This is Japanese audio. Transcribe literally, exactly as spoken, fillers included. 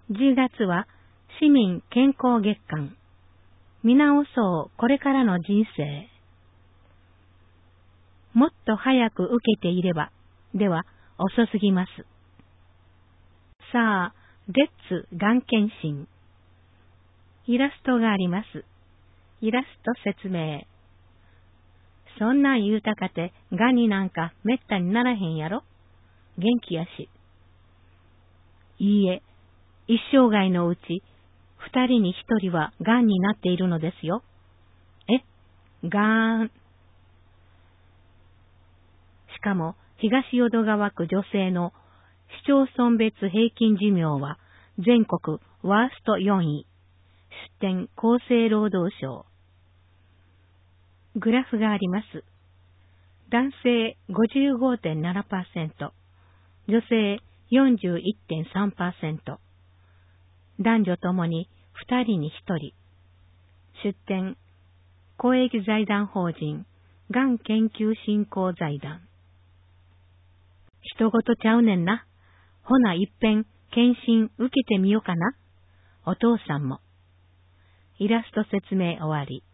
じゅうがつは市民健康月間。見直そうこれからの人生。もっと早く受けていれば、では遅すぎます。さあ、レッツがん検診。イラストがあります。イラスト説明。そんなん言うたかて、がんになんかめったにならへんやろ。元気やし。いいえ、一生涯のうち、二人に一人はがんになっているのですよ。え、がーん。しかも、東淀川区女性の市町村別平均寿命は全国ワーストよんい。出典厚生労働省。グラフがあります。男性 ごじゅうごてんななパーセント、女性 よんじゅういってんさんパーセント、男女ともにふたりにひとり。出典公益財団法人がん研究振興財団。人事ちゃうねんな。ほな一遍検診受けてみようかな。お父さんも。イラスト説明終わり。